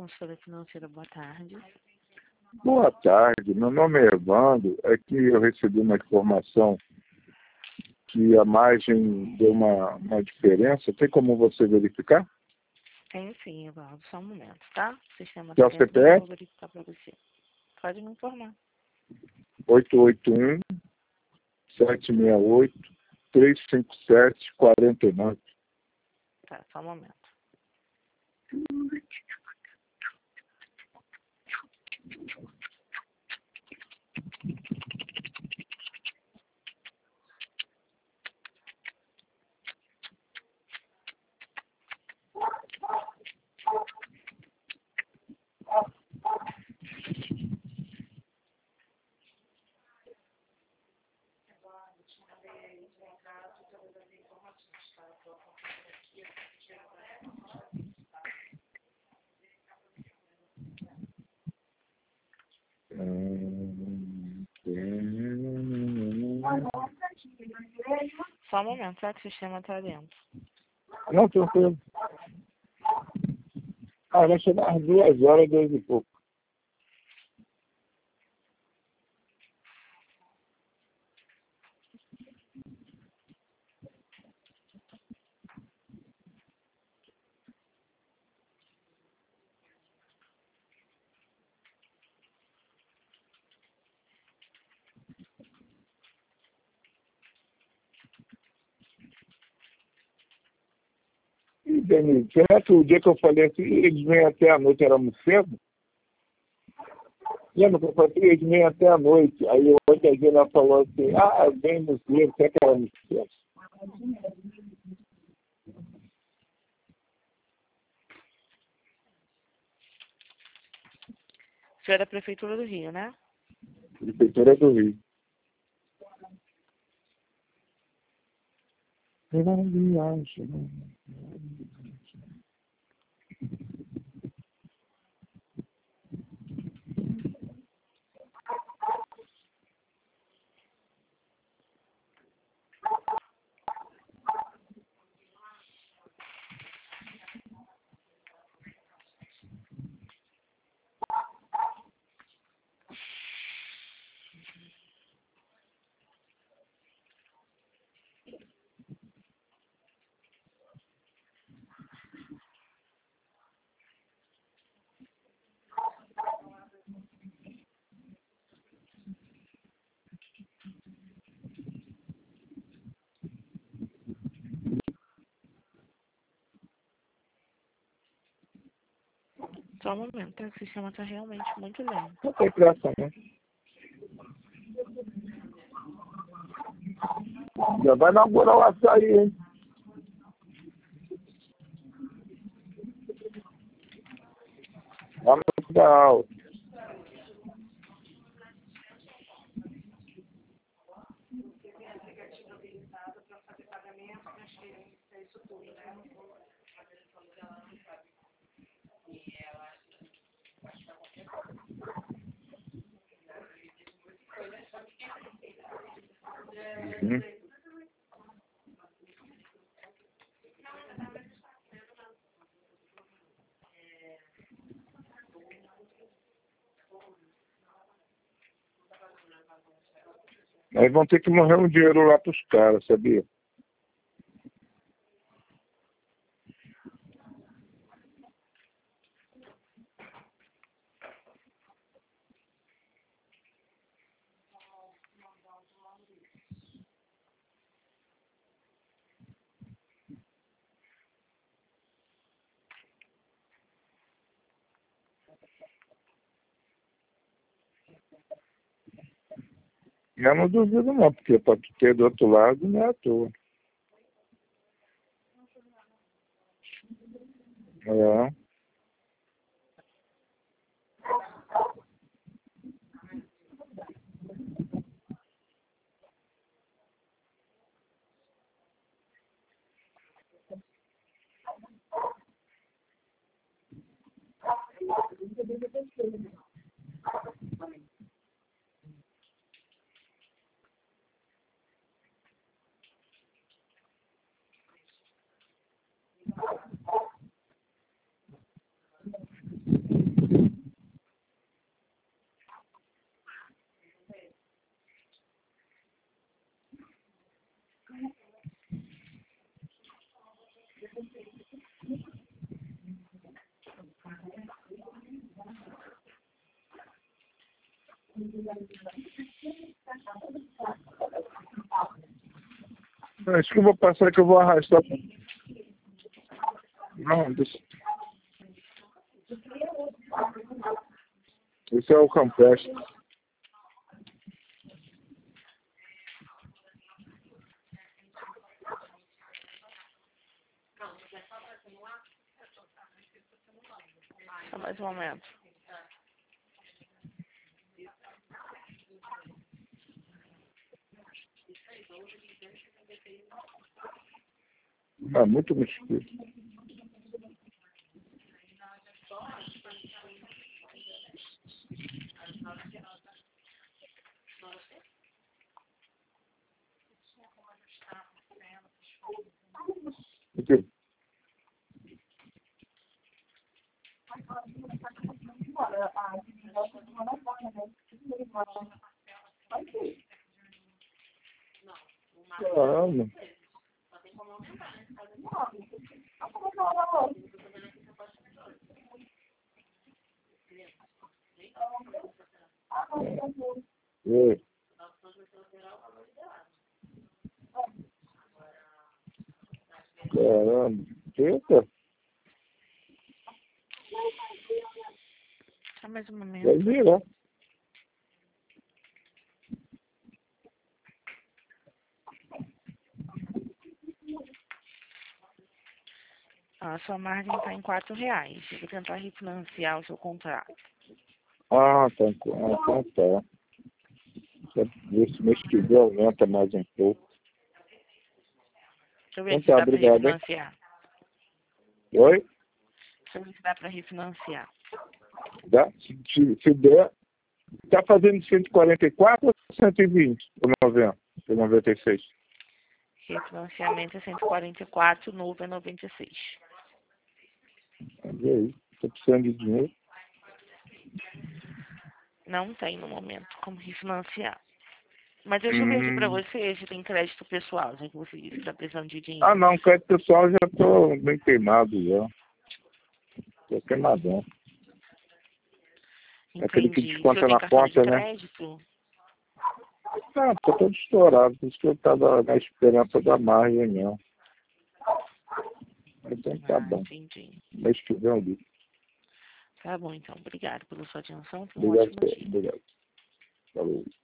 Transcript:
consultora financeira, boa tarde. Boa tarde, meu nome é Evandro. É que eu recebi uma informação que a margem deu uma diferença. Tem como você verificar? Tem sim, Evandro, só um momento, tá? O sistema Que é o está dentro, eu vou CPF? verificar para você. Pode me informar. 881-768-357-49. Tá, só um momento. Só um momento, tá? Que o sistema está dentro. Não, tranquilo. Vai chegar às 2 horas, 2 e pouco. E, Denise, será que o dia que eu falei assim, eles vêm até a noite, era muito cedo? Lembra que eu falei, eles vêm até a noite. Aí outra vez ela falou assim, vem muito cedo, será que era muito cedo? O senhor é da Prefeitura do Rio, né? Prefeitura do Rio. Só um momento, tá? Que o sistema está realmente muito lento. Não tem pressa, né? Já vai inaugurar o açaí, hein? Lá no final. Uhum. Aí vão ter que morrer um dinheiro lá pros caras, sabia? Eu não duvido não, porque para ter do outro lado não é à toa. É. Acho que eu vou passar que eu vou arrastar. Não, deixa. Esse é o campestre. Só mais um momento. É muito mosquito. Aqui. Caramba. Oi. Caramba. Eita. Só mais um momento. Vai virar. A sua margem está em R$4. Eu vou tentar refinanciar o seu contrato. Ah, tá. Então tá. Esse mês que vem aumenta mais um pouco. Deixa eu ver Então se tá, dá para obrigado, hein? refinanciar. Oi? Deixa eu ver se dá para refinanciar. Dá? Se der, tá fazendo 144 ou 120 por 90, por 96? Refinanciamento é 144, novo é 96. E aí? Tô precisando de dinheiro. Não tem no momento como refinanciar. Mas deixa eu ver aqui pra você se tem crédito pessoal, já que você disse que tá precisando de dinheiro. Ah, não, crédito pessoal já tô bem queimado já. Tô queimadão. Aquele que Entendi. O desconta senhor tem na cartão de conta, né? crédito? Ah, tô todo estourado, por isso que eu tava na esperança da margem mesmo. Então tá bom. Entendi. Mês que vem eu ligo. Tá bom, então. Obrigado pela sua atenção. Tenha um Obrigado, ótimo dia. obrigado. Falou.